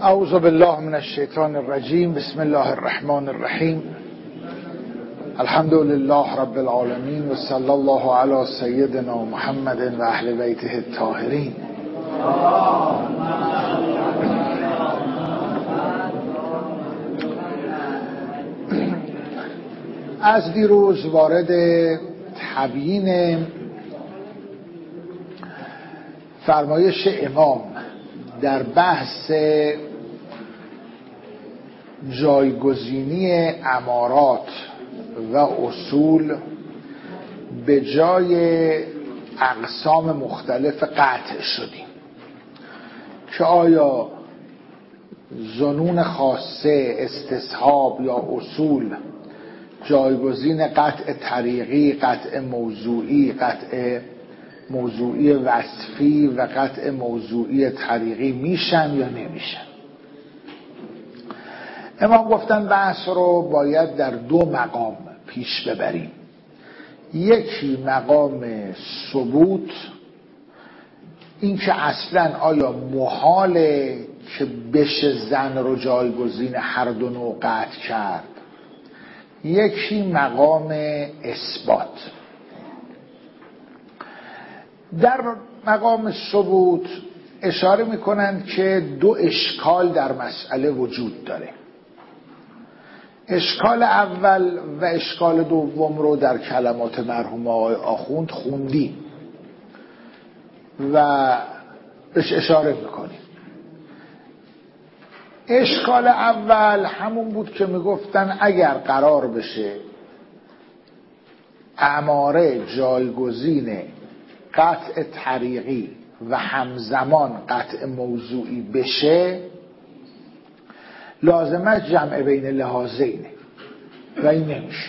اعوذ بالله من الشیطان الرجیم. بسم الله الرحمن الرحیم. الحمد لله رب العالمین و صلی الله علی سیدنا محمد و اهل بیته الطاهرین. از دیروز وارد تبیین فرمایش امام در بحث جایگزینی امارات و اصول به جای اقسام مختلف قطع شدیم که آیا ظنون خاصه، استصحاب یا اصول جایگزین قطع طریقی، قطع موضوعی، قطع موضوعی وصفی و قطع موضوعی طریقی میشن یا نمیشن. امام گفتن بحث رو باید در دو مقام پیش ببریم. یکی مقام ثبوت، این که اصلا آیا محاله که بشه زن رو جایگزین هر دو نوع قطع کرد. یکی مقام اثبات. در مقام ثبوت اشاره میکنند که دو اشکال در مسئله وجود داره. اشکال اول و اشکال دوم رو در کلمات مرحوم آقای آخوند خوندیم و بهش اشاره میکنیم. اشکال اول همون بود که میگفتن اگر قرار بشه اماره جایگزین قطع طریقی و همزمان قطع موضوعی بشه، لازمه جمع بین لحاظینه و این نمیشه.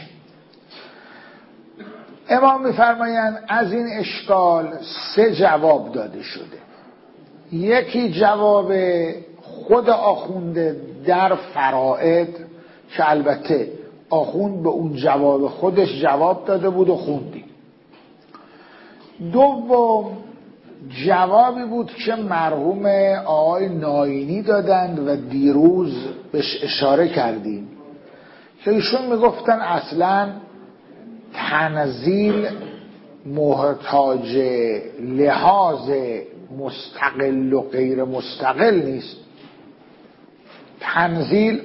امام میفرمایند از این اشکال سه جواب داده شده. یکی جواب خود آخونده در فرائض که البته آخوند به اون جواب خودش جواب داده بود و خوندیم. دوم جوابی بود که مرحوم آقای ناینی دادند و دیروز بهش اشاره کردیم که ایشون میگفتن اصلا تنزیل محتاج لحاظ مستقل و غیر مستقل نیست. تنزیل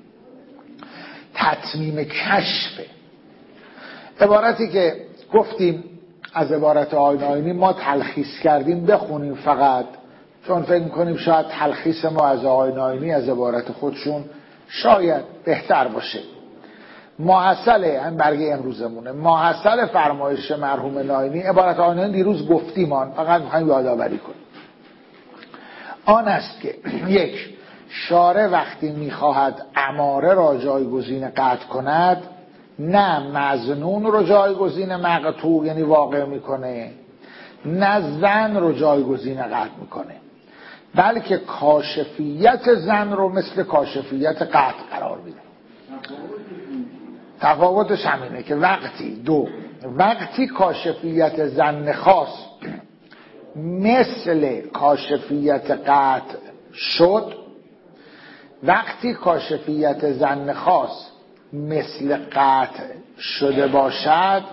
تتمیم کشفه. عبارتی که گفتیم از عبارت آقای ناینی ما تلخیص کردیم، بخونیم فقط، چون فکر میکنیم شاید تلخیص ما از آقای ناینی از عبارت خودشون شاید بهتر باشه. ماحصل هم برگه امروزمونه. ماحصل فرمایش مرحوم ناینی، عبارت آقای ناینی دیروز گفتیم، فقط میخوایم یادآوری کنیم. آن است که یک، شارع وقتی میخواهد اماره را جایگزین قطع کند، نه مظنون رو جایگزین مقطوع یعنی واقع میکنه، نه زن رو جایگزین قطع میکنه، بلکه کاشفیت زن رو مثل کاشفیت قطع قرار میده. تفاوتش همینه که وقتی کاشفیت زن خاص مثل کاشفیت قطع شد، وقتی کاشفیت زن خاص مثل قطع شده باشد،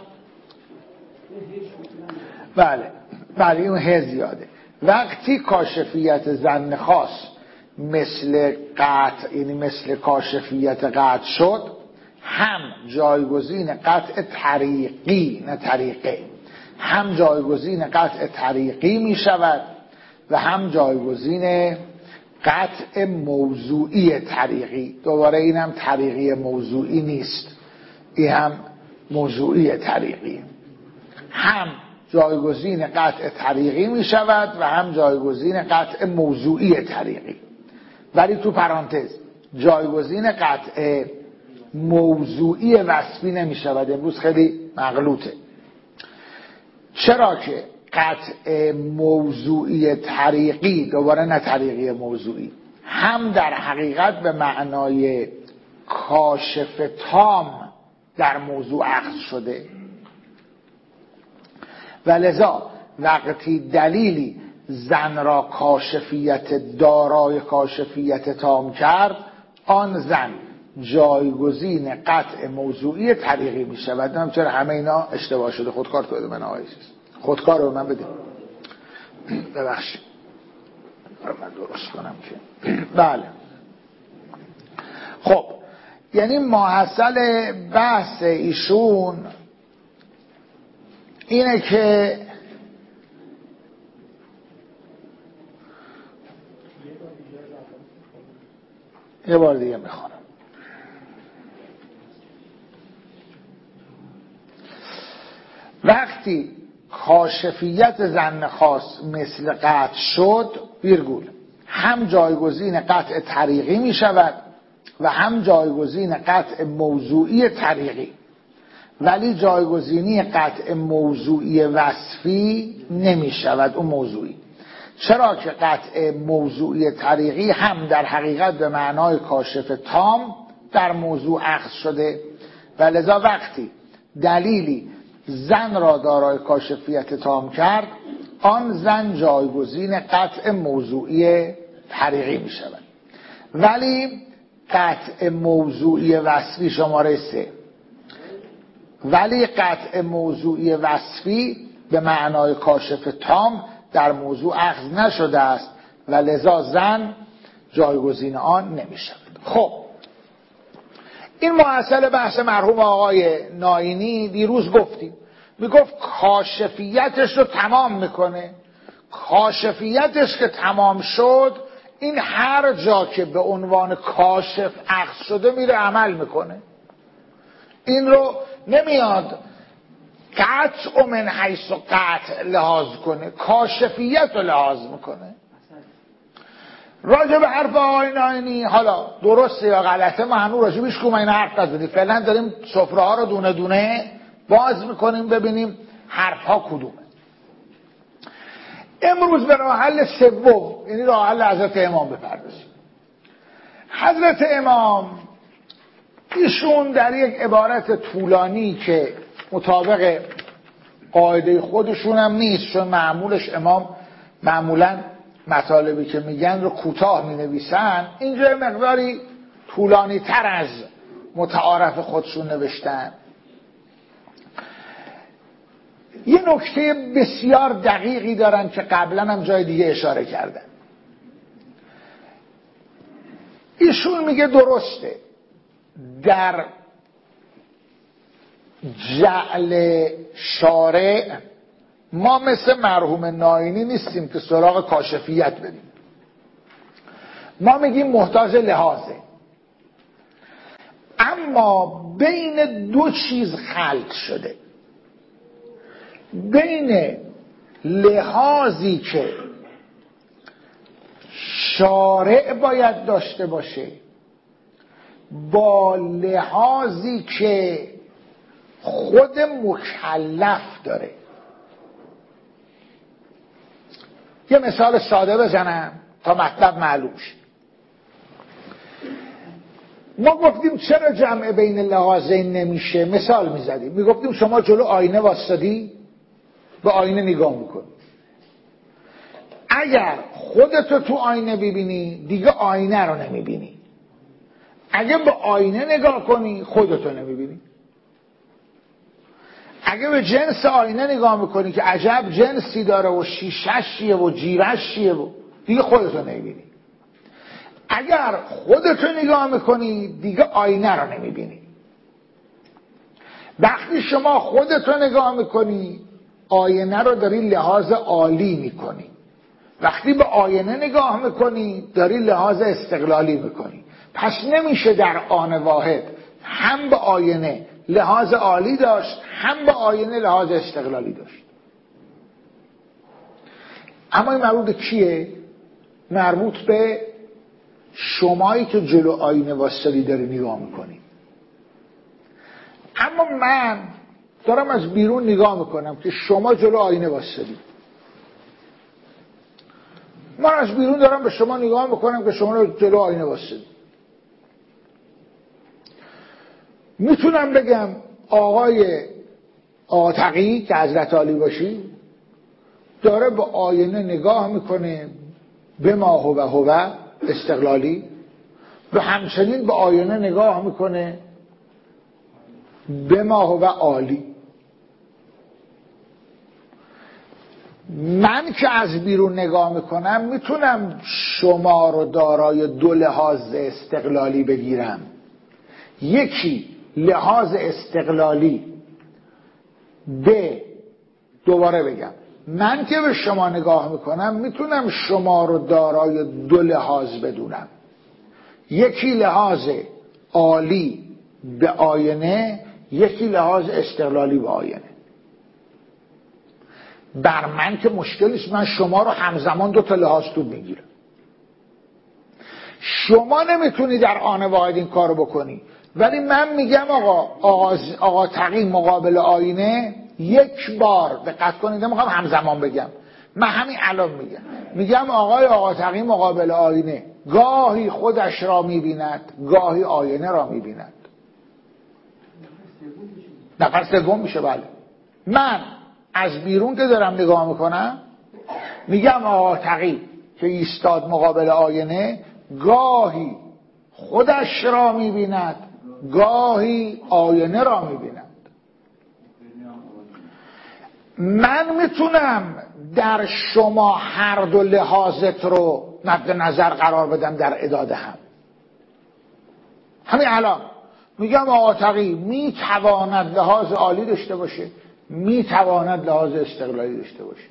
بله اون ه زیاده. وقتی کاشفیت زن خاص مثل قطع یعنی مثل کاشفیت قطع شد، هم جایگزین قطع طریقی نه طریقه، هم جایگزین قطع طریقی می شود و هم جایگزین قطع موضوعی طریقی. دوباره این هم طریقی موضوعی نیست، این هم موضوعی طریقی. هم جایگزین قطع طریقی می شود و هم جایگزین قطع موضوعی طریقی. ولی تو پرانتز جایگزین قطع موضوعی وصفی نمی شود. امروز خیلی مغلوطه. چرا که قطع موضوعی طریقی، دوباره نه طریقی موضوعی، هم در حقیقت به معنای کاشف تام در موضوع اخذ شده و لذا وقتی دلیلی زن را کاشفیت دارای کاشفیت تام کرد، آن زن جایگزین قطع موضوعی طریقی می شود. نمیدونم چرا همه اینا اشتباه شده. خودکار تو بده من آقای چیز، خودکار رو من بده، ببخشید من درست کنم که بله. خب یعنی ماحصل بحث ایشون اینه که یه بار دیگه میخوانم. وقتی کاشفیت زن خاص مثل قطع شد ویرگول، هم جایگزین قطع طریقی می شود و هم جایگزین قطع موضوعی طریقی، ولی جایگزینی قطع موضوعی وصفی نمی شود. اون موضوعی، چرا که قطع موضوعی طریقی هم در حقیقت به معنای کاشف تام در موضوع اخذ شده و لذا وقتی دلیلی زن را دارای کاشفیت تام کرد، آن زن جایگزین قطع موضوعی طریقی می شود. ولی قطع موضوعی وصفی شماره 3، ولی قطع موضوعی وصفی به معنای کاشف تام در موضوع اخذ نشده است و لذا زن جایگزین آن نمی شود. خب این مؤصل بحث مرحوم آقای ناینی دیروز گفتیم، میگفت کاشفیتش رو تمام میکنه. کاشفیتش که تمام شد، این هر جا که به عنوان کاشف اخذ شده میره عمل میکنه. این رو نمیاد قطع من حیث قطع لحاظ کنه، کاشفیت رو لحاظ میکنه. راجع به حرف آقای ناینی حالا درسته یا غلطه، ما هنوز راجع بهش این حرف نزدیم. فعلا داریم سفره ها رو دونه دونه باز میکنیم ببینیم حرف ها کدومه. امروز به راه حل سوم، یعنی راه حل حضرت امام بپردازیم. حضرت امام ایشون در یک عبارت طولانی که مطابق قاعده خودشون هم نیست، چون معمولش امام معمولا مطالبی که میگن رو کوتاه مینویسن، اینجا مقداری طولانی تر از متعارف خودشون نوشتن. یه نکته بسیار دقیقی دارن که قبلا هم جای دیگه اشاره کردن. ایشون میگه درسته در جعل شارع ما مثل مرحوم ناینی نیستیم که سراغ کاشفیت بریم. ما میگیم محتاج لحاظه. اما بین دو چیز خلط شده، بین لحاظی که شارع باید داشته باشه با لحاظی که خود مکلف داره. یه مثال ساده بزنم تا مطلب معلوم شه. ما گفتیم چرا جمع بین لحاظین نمیشه، مثال میزدیم، میگفتیم شما جلو آینه واسطی به آینه نگاه میکنی، اگر خودتو تو آینه ببینی دیگه آینه رو نمیبینی، اگه به آینه نگاه کنی خودتو نمیبینی. اگه به جنس آینه نگاه میکنی که عجب جنسی داره و شیشش چیه و جیرش چیه و دیگه خودتو نمیبینی. اگر خودتو نگاه میکنی دیگه آینه رو نمیبینی. وقتی شما خودتو نگاه میکنی آینه رو داری لحاظ عالی میکنی، وقتی به آینه نگاه میکنی داری لحاظ استقلالی میکنی. پس نمیشه در آن واحد هم به آینه لحاظ عالی داشت هم به آینه لحاظ استقلالی داشت. اما این مربوط به کیه؟ مربوط به شمایی که جلو آینه واسطی داری نگاه میکنی. اما من دارم از بیرون نگاه میکنم که شما جلو آینه واسطی، من از بیرون دارم به شما نگاه میکنم که شما جلو آینه واسطی. میتونم بگم آقا تقی که حضرت علی باشی، داره به آینه نگاه میکنه به ما هو استقلالی، و همچنین به آینه نگاه میکنه به ما هو عالی. من که از بیرون نگاه میکنم میتونم شما رو دارای دو لحاظ استقلالی بگیرم. یکی لحاظ استقلالی دوباره بگم، من که به شما نگاه میکنم میتونم شما رو دارای دو لحاظ بدونم. یکی لحاظ عالی به آینه، یکی لحاظ استقلالی به آینه. بر من که مشکلیست، من شما رو همزمان دو تا لحاظ تو میگیرم. شما نمیتونی در آن واحد این کارو بکنی، ولی من میگم آقا تقی مقابل آینه یک بار، دقت کنید نمیخوام همزمان بگم، من همین الان میگم آقا تقی مقابل آینه گاهی خودش را میبیند، گاهی آینه را میبیند. نفر سوم میشه. بله، من از بیرون که دارم نگاه میکنم میگم آقا تقی که ایستاد مقابل آینه گاهی خودش را میبیند، گاهی آینه را میبیند. من میتونم در شما هر دو لحاظت رو مد نظر قرار بدم در اعداد هم. همین الان میگم آقا تقی میتواند لحاظ عالی داشته باشه، میتواند لحاظ استقلالی داشته باشه.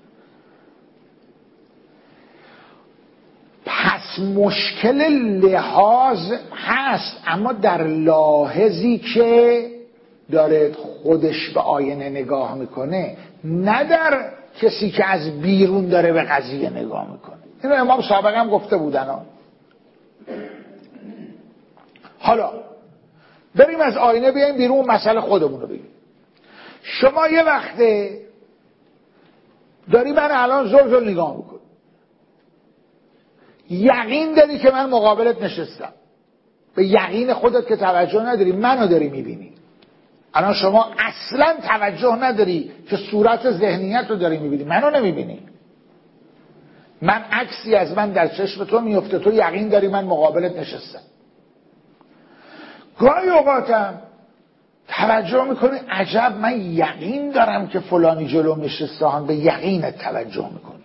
پس مشکل لحاظ هست، اما در لاحظی که داره خودش به آینه نگاه میکنه، نه در کسی که از بیرون داره به قضیه نگاه میکنه. اینو امام سابق هم گفته بودن. حالا بریم از آینه بیایم بیرون، مسئله خودمون رو بگیم. شما یه وقته داری من الان زل نگاه میکنی، یقین داری که من مقابلت نشستم، به یقین خودت که توجه نداری، منو داری میبینی. الان شما اصلا توجه نداری که صورت ذهنیت رو داری میبینی، منو نمیبینی. من عکسی از من در چشم تو میفته، تو یقین داری من مقابلت نشستم. گاهی اوقاتم توجه میکنی عجب من یقین دارم که فلانی جلوم نشسته، هم به یقینت توجه میکنی.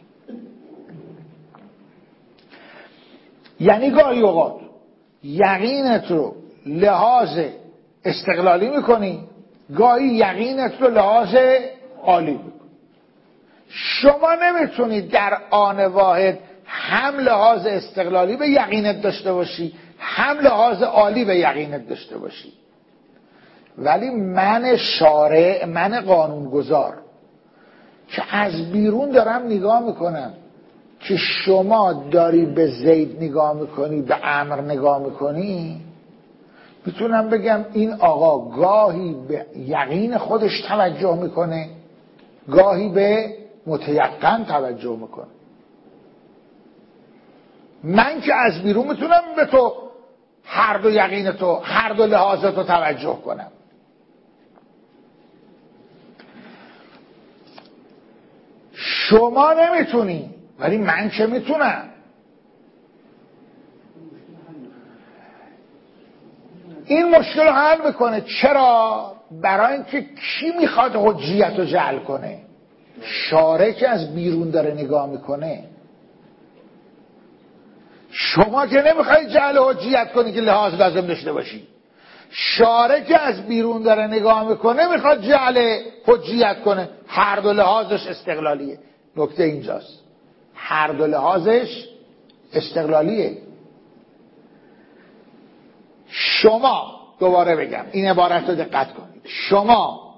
یعنی گاهی اوقات یقینت رو لحاظ استقلالی میکنی، گاهی یقینت رو لحاظ عالی میکنی. شما نمیتونید در آن واحد هم لحاظ استقلالی به یقینت داشته باشی، هم لحاظ عالی به یقینت داشته باشی. ولی من شارع، من قانونگذار که از بیرون دارم نگاه میکنم که شما داری به زید نگاه میکنی، به عمرو نگاه میکنی، میتونم بگم این آقا گاهی به یقین خودش توجه میکنه، گاهی به متیقن توجه میکنه. من که از بیرون میتونم به تو هر دو یقین تو، هر دو لحاظت رو توجه کنم. شما نمیتونی، ولی من که میتونم. این مشکل رو حل میکنه. چرا؟ برای اینکه کی میخواد حجیت رو جعل کنه؟ شارع که از بیرون داره نگاه میکنه. شما که نمیخوای جعل حجیت کنی که لحاظ لازم داشته باشی. شارع که از بیرون داره نگاه میکنه میخواد جعل حجیت کنه. هر دو لحاظش استقلالیه. نکته اینجاست، هر دو لحاظش استقلالیه. شما، دوباره بگم این عبارت رو دقت کنید، شما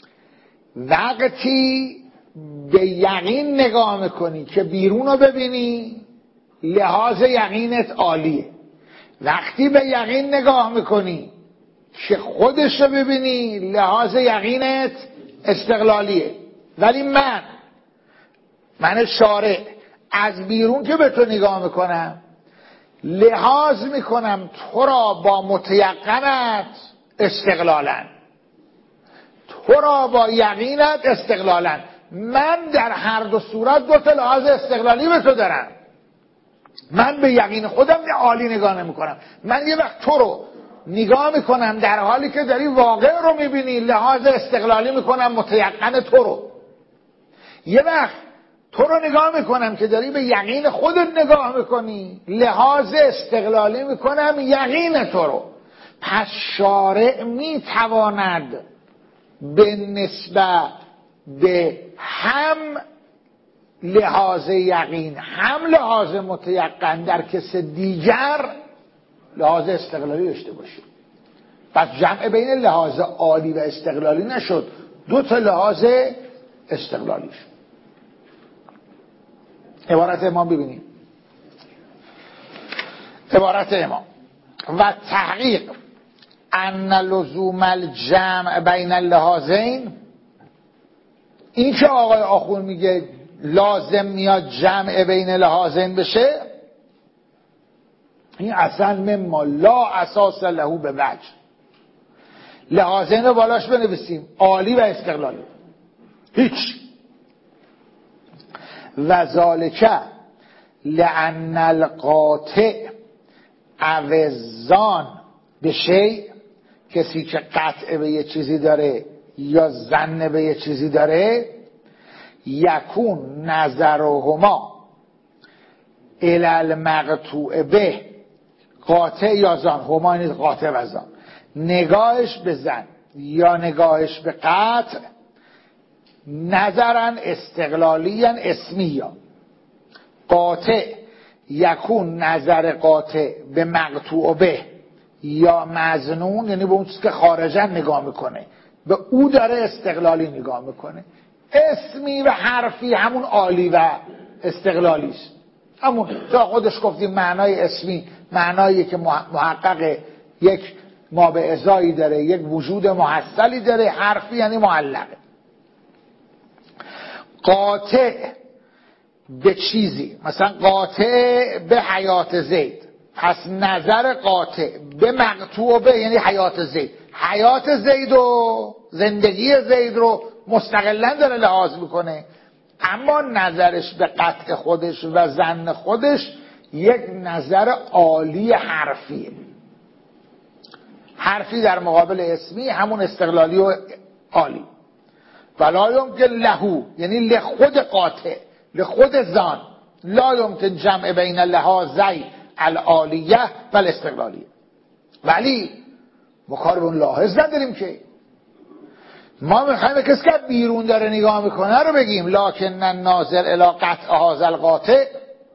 وقتی به یقین نگاه میکنی که بیرون رو ببینی، لحاظ یقینت عالیه. وقتی به یقین نگاه میکنی که خودش رو ببینی، لحاظ یقینت استقلالیه. ولی من شارع از بیرون که به تو نگاه میکنم، لحاظ میکنم تو را با متیقنت استقلالا، تو را با یقینت استقلالا. من در هر دو صورت دو تا لحاظ استقلالی به تو دارم. من به یقین خودم عالی نگاه نمی کنم. من یه وقت تو رو نگاه میکنم در حالی که داری واقع رو میبینی، لحاظ استقلالی میکنم متیقن تو رو. یه وقت تو رو نگاه میکنم که داری به یقین خودت نگاه میکنی، لحاظ استقلالی میکنم یقین تو رو. پس شارع میتواند به نسبت به هم لحاظ یقین هم لحاظ متیقن در کس دیگر لحاظ استقلالی داشته باشه. پس جمع بین لحاظ عالی و استقلالی نشد، دو تا لحاظ استقلالی شد. عبارت امام ببینیم. عبارت امام: و تحقیق ان لزوم الجمع بین اللحاظین، این که آقای آخون میگه لازم میاد جمع بین لحاظین بشه، این اصلا مما لا اساس له به وجه. لحاظین رو بالاش بنویسیم، عالی و استقلالی، هیچ. و ذالک لأن القاطع عوضان به شیء، کسی که قطع به یه چیزی داره یا ظن به یه چیزی داره، یکون نظرهما الی المقطوع به، قاطع یا ظن، هما این قاطع و ظن، نگاهش به ظن یا نگاهش به قطع، نظرن استقلالیان اسمیه. قاطع یکون نظر قاطع به مقطوع به یا مظنون، یعنی به اون چیز که خارجا نگاه میکنه به او داره استقلالی نگاه میکنه. اسمی و حرفی همون عالی و استقلالی است. همون تا خودش گفتیم معنای اسمی معنایی که محقق یک ما به ازایی داره، یک وجود محصلی داره. حرفی یعنی معلقه. قاطع به چیزی، مثلا قاطع به حیات زید، پس نظر قاطع به مقطوع به یعنی حیات زید، حیات زید و زندگی زید رو مستقلاً داره لحاظ میکنه، اما نظرش به قطع خودش و ظن خودش یک نظر عالی حرفیه. حرفی در مقابل اسمی همون استقلالی و عالی. ولا یمکن لهو یعنی لخود قاطع، لخود ظن، لا یمکن جمع بین اللحاظی العالیه و الاستقلالیه. ولی ما کار به اون لاحظ نداریم که ما میخوایم کسی که بیرون داره نگاه میکنه رو بگیم لکن الناظر الی قطع هذا القاطع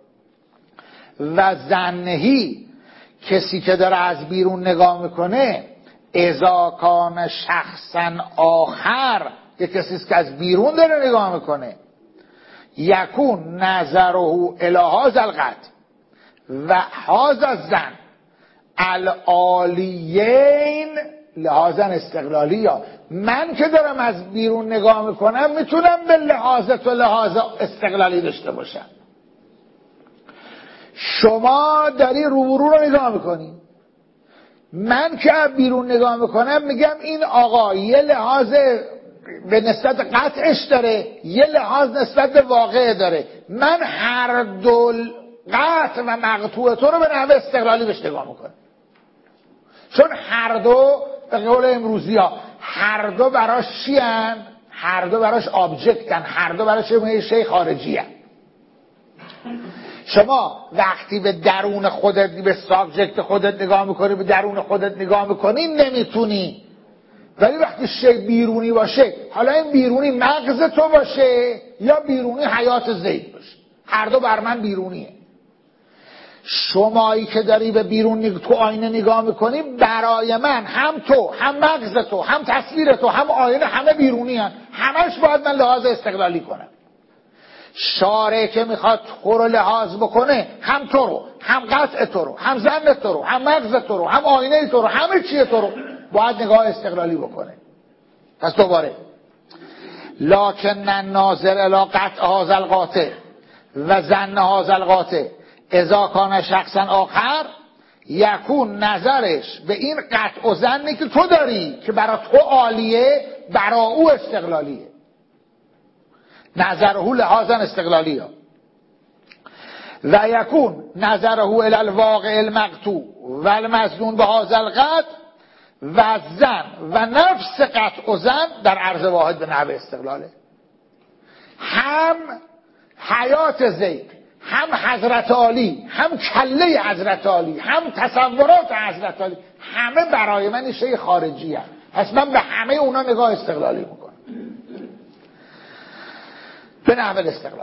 و ظنهی، کسی که داره از بیرون نگاه میکنه، اذا کان شخصا آخر، یک کسی که از بیرون داره نگاه میکنه، یکون نظره الی هذا القطع و هذا الظن العالیین لحاظا استقلالی. یا من که دارم از بیرون نگاه میکنم میتونم به لحاظ تو لحاظ استقلالی داشته باشم. شما داری رو رو نگاه میکنی، من که بیرون نگاه میکنم میگم این آقا یه لحاظ به نسبت قطعش داره، یه لحاظ نسبت به واقع داره. من هر دو قطع و مقطوع تو رو به نحو استقلالی بهش نگاه میکنم، چون هر دو به قول امروزی ها هر دو براش چی هن؟ هر دو براش آبجکتن، هر دو براش یه شی خارجی هن. شما وقتی به درون خودت، به سابجکت خودت نگاه میکنی، به درون خودت نگاه میکنی نمیتونی. ولی وقتی شی بیرونی باشه، حالا این بیرونی مغز تو باشه یا بیرونی حیات زید باشه، هر دو بر من بیرونیه. شمایی که داری به بیرون تو آینه نگاه میکنی، برای من هم تو هم مغز تو هم تصویر تو هم آینه همه بیرونی هن. همش باید من لحاظ استقلالی کنم. شارع که میخواد تو رو لحاظ بکنه، هم تو رو هم قطع تو رو هم ظن تو رو هم مغز تو رو هم آینه تو رو همه چیه تو رو باید نگاه استقلالی بکنه. پس دوباره لکن الناظر الی قطع هذا القاطع و ظن هذا القاطع اذا کان شخصا آخر، یکون نظرش به این قطع و ظنی که تو داری که برای تو عالیه برای او استقلالیه. نظره لحاظا استقلالی ها و یکون نظره الی الواقع المقطوع و المظنون به هذا القطع و زن و نفس قطع و زن در عرض واحد به نحو استقلاله. هم حیات زید، هم حضرت علی، هم کله حضرت علی، هم تصورات حضرت علی، همه برای من شیء خارجی هست. پس من به همه اونا نگاه استقلالی میکنم به نحو استقلال.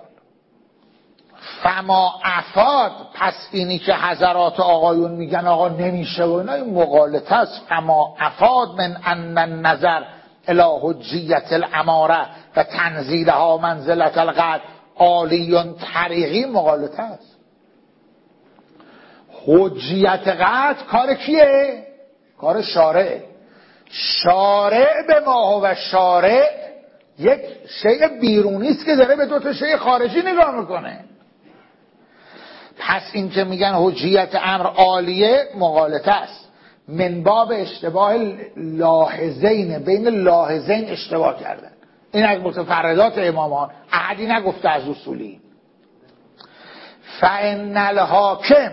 فما افاد، پس اینی که حضرات آقایون میگن آقا نمیشه و اینا، این مغالطه است. فما افاد من ان النظر الی حجیت الاماره و تنزیلها منزلت القطع عالیون طریقی، مغالطه است. حجیت قطع کار کیه؟ کار شارع. شارع به ما و شارع یک شیء بیرونی است که داره به دو تا شیء خارجی نگاه میکنه. پس این که میگن حجیت امر عالیه مغالطه است. من باب اشتباه لاحظین، بین لاحظین اشتباه کردن. این از متفردات امامان، احدی نگفته از اصولی. فان الحاکم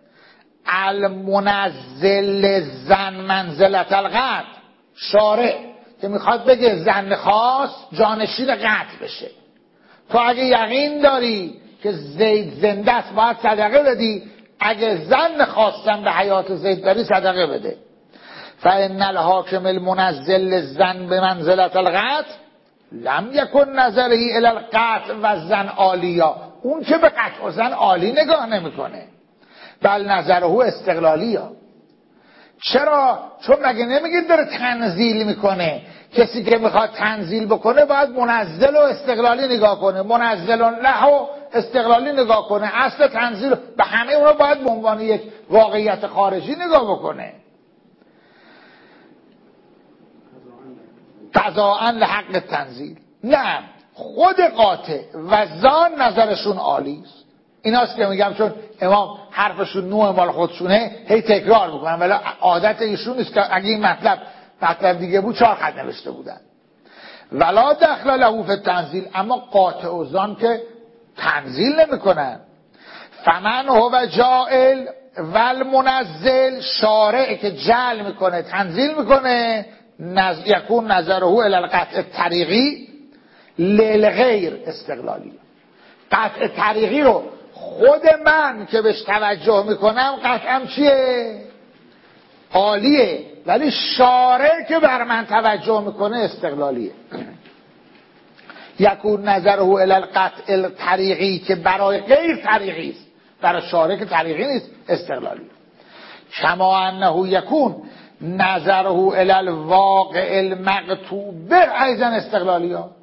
المنزل زن منزلت القطع، شارع که میخواد بگه زن خاص جانشین قطع بشه. تو اگه یقین داری که زید زنده است باید صدقه بدی، اگه زن خواستن به حیات زید داری صدقه بده. فان الحاکم المنزل زن به منزلت القطع لم یکن نظره الی القطع و زن عالیا، اون که به قطع و زن عالی نگاه نمیکنه، بل نظره استقلالیا. چرا؟ چون مگه نمیگه داره تنزیل میکنه؟ کسی که میخواد تنزیل بکنه باید منزل و استقلالی نگاه کنه، منزل له و استقلالی نگاه کنه. اصل تنزیل به همه اونا باید به عنوان یک واقعیت خارجی نگاه بکنه. قضاء لحق تنزیل. نه، خود قاطع و زان نظرشون عالی است. ایناست که میگم چون امام حرفشون نوع مال خودشونه هی تکرار میکنن، ولی عادت ایشون است که اگه این مطلب دیگه بود 4 خط نوشته بودن. ولا دخل له فی التنزیل، اما قاطع و زان که تنزیل نمیکنن. فمن هو جائل و المنزل، شارع که جعل میکنه تنزیل میکنه، یکون نظره الی القطع طریقی للغیر استقلالی. قطع طریقی رو خود من که بهش توجه میکنم قطعم چیه؟ عالیه، ولی شارع که بر من توجه میکنه استقلالیه. یکون نظره الی القطع طریقی که برای غیر طریقی است، برای شارع که طریقی نیست استقلالی. کما انه یکون نظره الی الواقع المقطوع به ایضا استقلالی ها.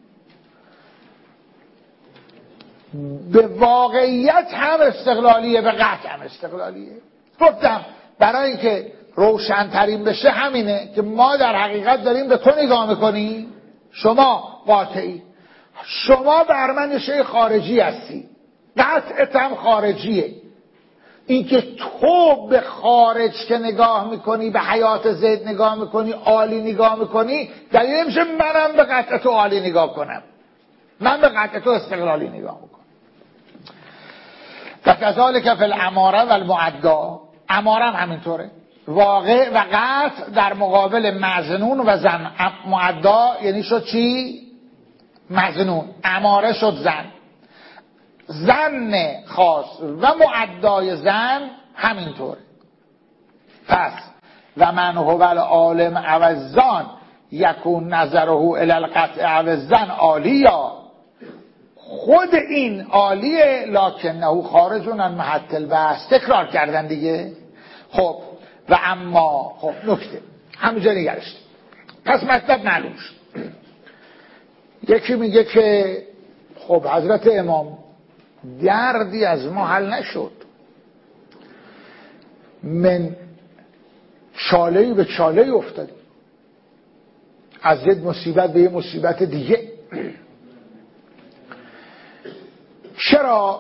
به واقعیت هم استقلالیه، به قطع هم استقلالیه. گفتم برای اینکه روشن‌ترین بشه همینه که ما در حقیقت داریم به تو نگاه میکنیم، شما قاطعی، شما بر من شیء خارجی هستی، قطعت هم خارجیه. اینکه تو به خارج که نگاه میکنی، به حیات زید نگاه میکنی، عالی نگاه میکنی، دلیل نمیشه منم به قطع تو عالی نگاه کنم، من به قطع تو استقلالی نگاه میکنم. و کذالک فی الاماره و المعدا، اماره هم همینطوره، واقع و قطع در مقابل مظنون و زن. معدا یعنی شد چی؟ مظنون. اماره شد زن. زن خاص و معدای زن همینطوره. پس و من هو العالم عوضان یکون نظره الی القطع عوضان عالیا، خود این عالیه لکنه خارج عن محط البحث. تکرار کردن دیگه. خب و اما خب نکته همینجا نگرشت. پس مطلب معلوم شد. یکی میگه که خب حضرت امام دردی از ما حل نشد، من چاله‌ای به چاله‌ای افتادیم، از یک مصیبت به یک مصیبت دیگه. چرا؟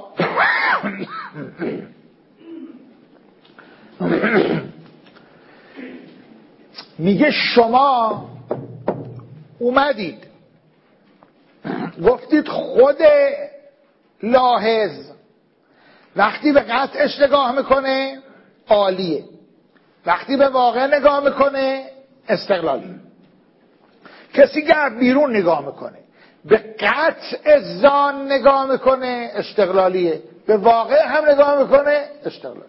میگه شما اومدید گفتید خود لاحظ وقتی به قطعش نگاه میکنه عالیه، وقتی به واقع نگاه میکنه استقلالی. کسی که بیرون نگاه میکنه به قطع ظان نگاه میکنه استقلالیه، به واقع هم نگاه میکنه استقلالی.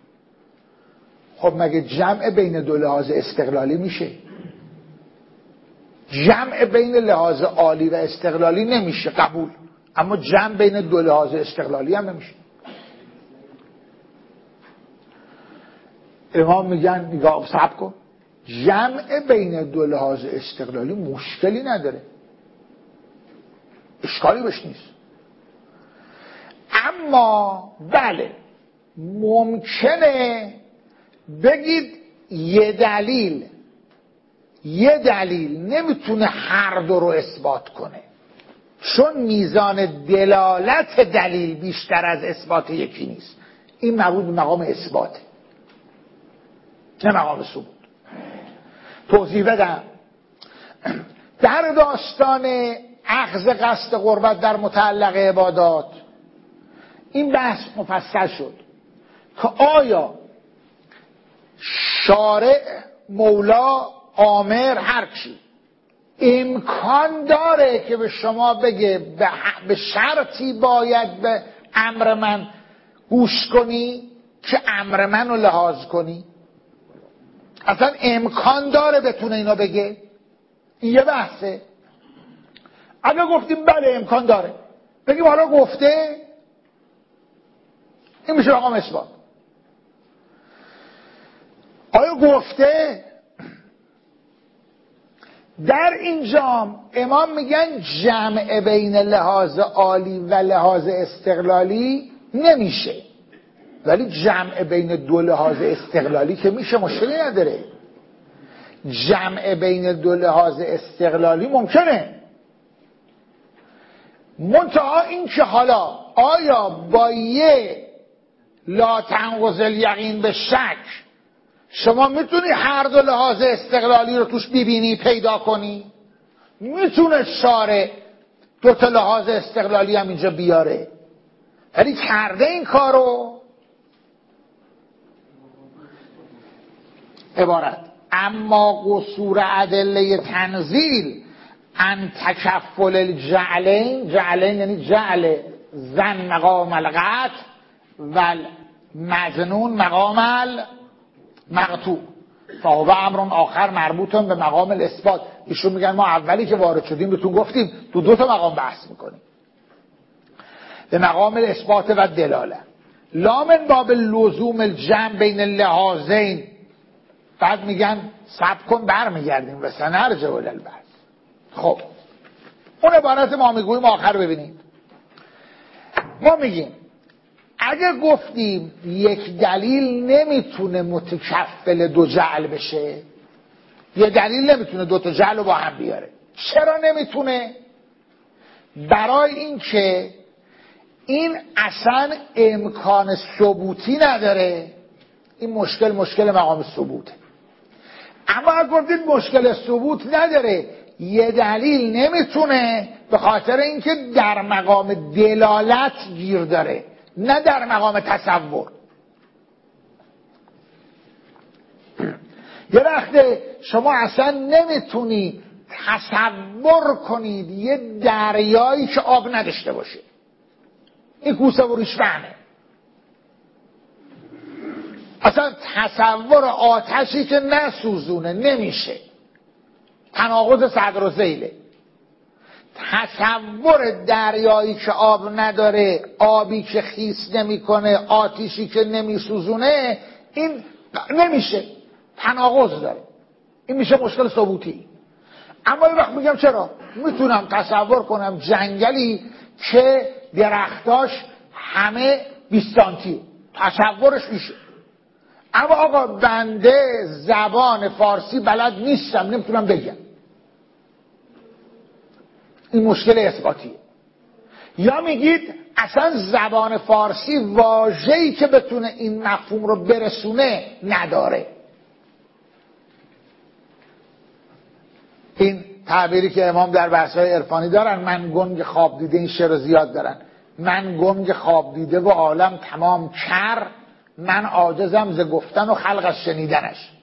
خب مگه جمع بین دو لحاظ استقلالی میشه؟ جمع بین لحاظ عالی و استقلالی نمیشه، قبول، اما جمع بین دو لحاظ استقلالی هم نمیشه. امام میگن نگاه صبر کن، جمع بین دو لحاظ استقلالی مشکلی نداره، اشکالی بهش نیست. اما بله ممکنه بگید یه دلیل نمیتونه هر دو رو اثبات کنه، چون میزان دلالت دلیل بیشتر از اثبات یکی نیست. این مربوط به مقام اثباته نه مقام ثبوت. توضیح بدم. در داستان اخذ قصد قربت در متعلق عبادات این بحث مفصل شد که آیا شارع، مولا، آمر، هر چی امکان داره که به شما بگه به شرطی باید به امر من گوش کنی که امر من رو لحاظ کنی؟ اصلا امکان داره بتونه اینو بگه؟ این یه بحثه. اگه گفتیم بله امکان داره، بگیم حالا گفته، این میشه مقام اثبات. آیا گفته؟ در اینجا امام میگن جمع بین لحاظ عالی و لحاظ استقلالی نمیشه، ولی جمع بین دو لحاظ استقلالی که میشه، مشکلی نداره. جمع بین دو لحاظ استقلالی ممکنه، منتها این که حالا آیا با یه لا تنقض الیقین به شک شما میتونی هر دو لحاظ استقلالی رو توش ببینی، پیدا کنی؟ میتونه شارع دو تا لحاظ استقلالی هم اینجا بیاره، ولی کرده این کارو؟ عبارت اما قصور ادله تنزیل ان تکفل الجعلین، جعلین یعنی جعل زن مقام القطع و مجنون مقام المقطوع فهو امر آخر مربوطن به مقام الاثبات. ایشون میگن ما اولی که وارد شدیم بهتون گفتیم دو تا مقام بحث میکنیم، به مقام الاثبات و دلاله. لامن باب لزوم الجمع بین اللحاظین. بعد میگن صبر کن برمیگردیم و سنرجع الالبحث. خب اون عبارت ما میگوییم آخر ببینیم. ما میگیم اگه گفتیم یک دلیل نمیتونه متکفل دو جعل بشه، یه دلیل نمیتونه دو تا جعل رو با هم بیاره. چرا نمیتونه؟ برای این که این اصلا امکان ثبوتی نداره. این مشکل مقام ثبوته. اما اگه گفتید مشکل ثبوت نداره، یه دلیل نمیتونه به خاطر اینکه در مقام دلالت گیر داره نه در مقام تصور. یه وقته شما اصلا نمیتونی تصور کنید یه دریایی که آب نداشته باشه، این کوسه و ریشفهمه. اصلا تصور آتشی که نسوزونه نمیشه، تناقض صدر و ذیله. تصور دریایی که آب نداره، آبی که خیس نمیکنه، آتشی که نمیسوزونه، این نمیشه، تناقض داره. این میشه مشکل ثبوتی. اما یه وقت میگم چرا؟ میتونم تصور کنم جنگلی که درختاش همه 20 سانتی، تصورش میشه. اما آقا بنده زبان فارسی بلد نیستم، نمیتونم بگم. این مشکل اثباتیه. یا میگید اصلا زبان فارسی واژه‌ای که بتونه این مفهوم رو برسونه نداره. این تعبیری که امام در بحث‌های عرفانی دارن، من گنگ خواب دیده، این شعر زیاد دارن، من گنگ خواب دیده و عالم تمام کر، من عاجزم ز گفتن و خلق از شنیدنش.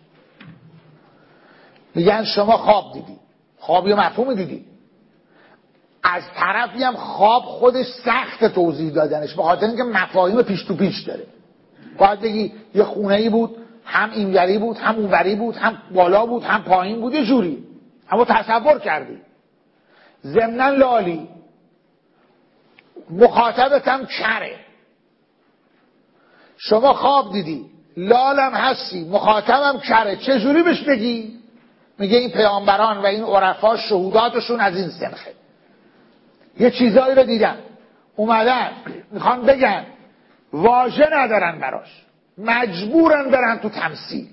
میگن شما خواب دیدی، خوابی مفهومی دیدی، از طرفی هم خواب خودش سخت توضیح دادنش، به خاطر اینکه مفاهیم پیش تو پیش داره. باید بگی یه خونه‌ای بود، هم اینوری بود هم اونوری بود، هم بالا بود هم پایین بود، یه جوری اما تصور کردی. ضمناً لالی، مخاطبت هم کره. شما خواب دیدی، لالم هستی، مخاطبم کره، چه جوری بهش بگی؟ میگه این پیامبران و این عرفا شهوداتشون از این سنخه، یه چیزایی رو دیدن، اومدن میخوان بگن، واژه ندارن براش، مجبورن برن تو تمثیل.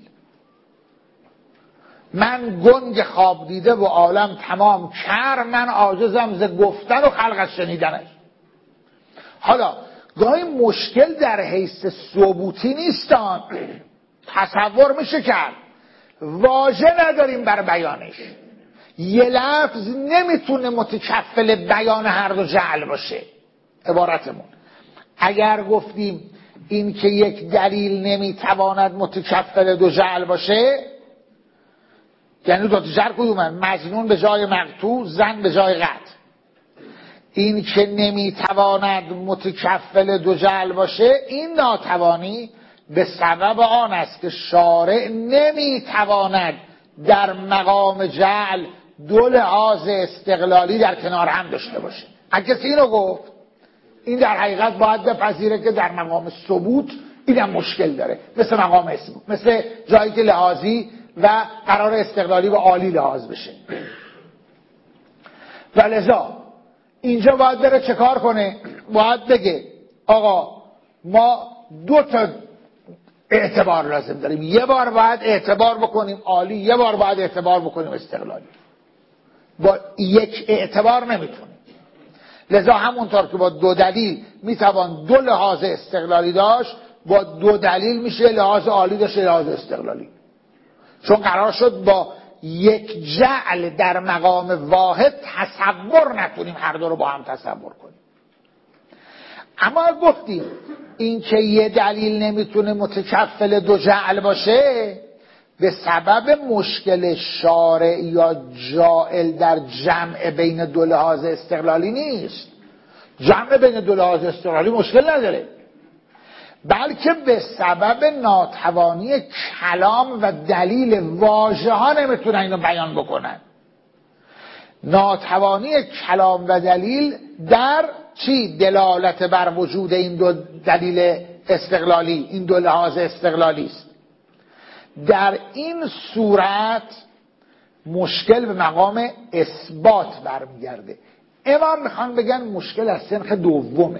من گنگ خواب دیده و عالم تمام کر، من عاجزم ز گفتن و خلق از شنیدنش. حالا گاهی مشکل در حیث ثبوتی نیستان، تصور میشه کرد، واژه نداریم بر بیانش، یه لفظ نمیتونه متکفل بیان هر دو جعل باشه. عبارتمون اگر گفتیم این که یک دلیل نمیتواند متکفل دو جعل باشه، یعنی دو جعل کدومن؟ مجنون به جای مقتول، زن به جای قتل. این که نمیتواند متکفل دو جعل باشه، این ناتوانی به سبب آن است که شارع نمیتواند در مقام جعل دو لحاظ استقلالی در کنار هم داشته باشه. اگه کسی اینو گفت، این در حقیقت باید بپذیره که در مقام ثبوت اینم مشکل داره، مثل مقام اسم، مثل جایی که لحاظی و قرار استقلالی و عالی لحاظ بشه. و لذا اینجا باید بره چه کار کنه؟ باید بگه آقا ما دو تا اعتبار لازم داریم، یه بار باید اعتبار بکنیم عالی، یه بار باید اعتبار بکنیم استقلالی. با یک اعتبار نمیتونیم. لذا همونطور که با دو دلیل میتوان دو لحاظ استقلالی داشت، با دو دلیل میشه لحاظ عالی داشت، لحاظ استقلالی. چون قرار شد با یک جعل در مقام واحد تصور نکنیم، هر دو رو با هم تصور کنیم. اما گفتیم این که یه دلیل نمیتونه متکفل دو جعل باشه به سبب مشکل شارع یا جائل در جمع بین دو لحاظ استقلالی نیست. جمع بین دو لحاظ استقلالی مشکل نداره، بلکه به سبب ناتوانی کلام و دلیل، واژه ها نمیتونن اینو بیان بکنن. ناتوانی کلام و دلیل در چی؟ دلالت بر وجود این دو دلیل استقلالی، این دو لحاظ استقلالی است. در این صورت مشکل به مقام اثبات برمیگرده. امام میخوان بگن مشکل از سنخ دومه.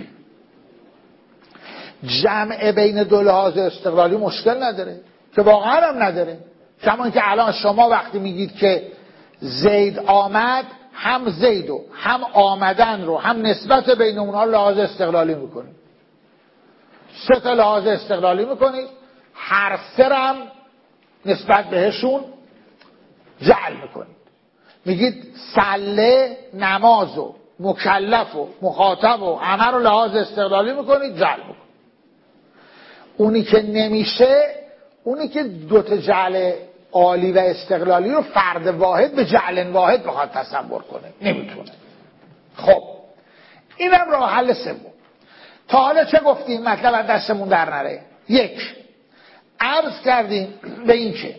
جمع بین دو لحاظ استقلالی مشکل نداره، که واقعا هم نداره. کما که الان شما وقتی میگید که زید آمد، هم زید و هم آمدن رو هم نسبت بین اونها لحاظ استقلالی میکنید. سه تا لحاظ استقلالی میکنید، هر سه هم نسبت بهشون جعل میکنید. میگید سله، نماز و مکلف و مخاطب و همه رو لحاظ استقلالی میکنید، جعل میکنید. اونی که نمیشه، اونی که دوتا جعل عالی و استقلالی رو فرد واحد به جعل واحد بخواد تصور کنه، نمیتونه. خب اینم راه حل سوم. تا حالا چه گفتیم؟ مطلب از دستمون در نره. یک، عرض کردیم به این که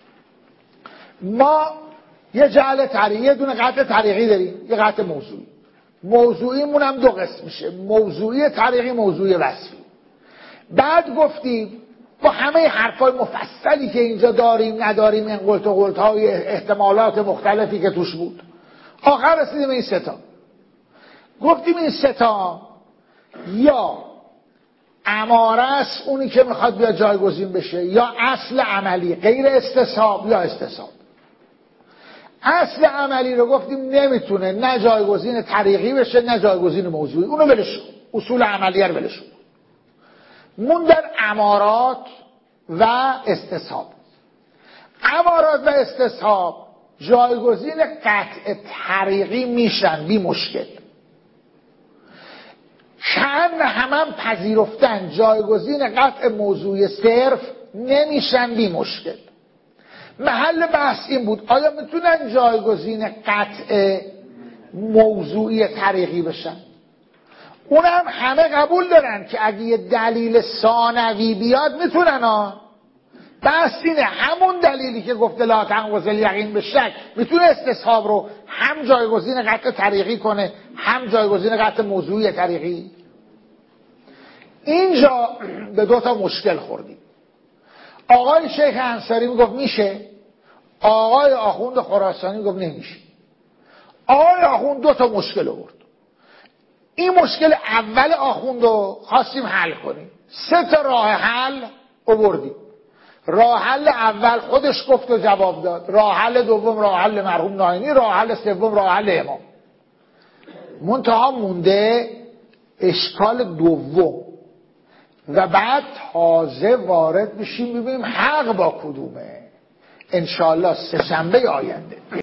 ما یه جعل طریقی، یه دونه قطع طریقی داریم، یه قطع موضوعی. موضوعیمون هم دو قسم میشه، موضوعی طریقی، موضوعی وصفی. بعد گفتیم با همه حرفای مفصلی که اینجا داریم نداریم، این قلت و قلت‌های احتمالات مختلفی که توش بود، آخر رسیدیم این سه تا. گفتیم این سه تا یا اماره است، اونی که میخواد بیا جایگزین بشه، یا اصل عملی، غیر استصحاب یا استصحاب. اصل عملی رو گفتیم نمیتونه نه جایگزین طریقی بشه نه جایگزین موضوعی، اونو ولش کن، اصول عملیه رو ولش کن. موندن امارات و استصحاب. امارات و استصحاب جایگزین قطع طریقی میشن بی مشکل. چند همه پذیرفتن جایگزین قطع موضوعی صرف نمیشن بی مشکل. محل بحث این بود آیا میتونن جایگزین قطع موضوعی طریقی بشن؟ اونم همه قبول دارن که اگه یه دلیل ثانوی بیاد میتونن ها. بحث اینه همون دلیلی که گفته لا تنقض الیقین به شک میتونه استصحاب رو هم جایگزین قطع طریقی کنه هم جایگزین قطع موضوعی طریقی. اینجا به دو تا مشکل خوردیم. آقای شیخ انصاری میگفت میشه، آقای آخوند خراسانی میگفت نمیشه. آقای آخوند دو تا مشکل آورد. این مشکل اول آخوند رو خواستیم حل کنیم. 3 تا راه حل آوردیم. راه حل اول خودش گفت و جواب داد، راه حل دوم راه حل مرحوم ناینی، راه حل سوم راه حل امام. منتها مونده اشکال دوم و بعد تازه وارد بشیم ببینیم حق با کدومه. انشاءالله 3 شنبه آینده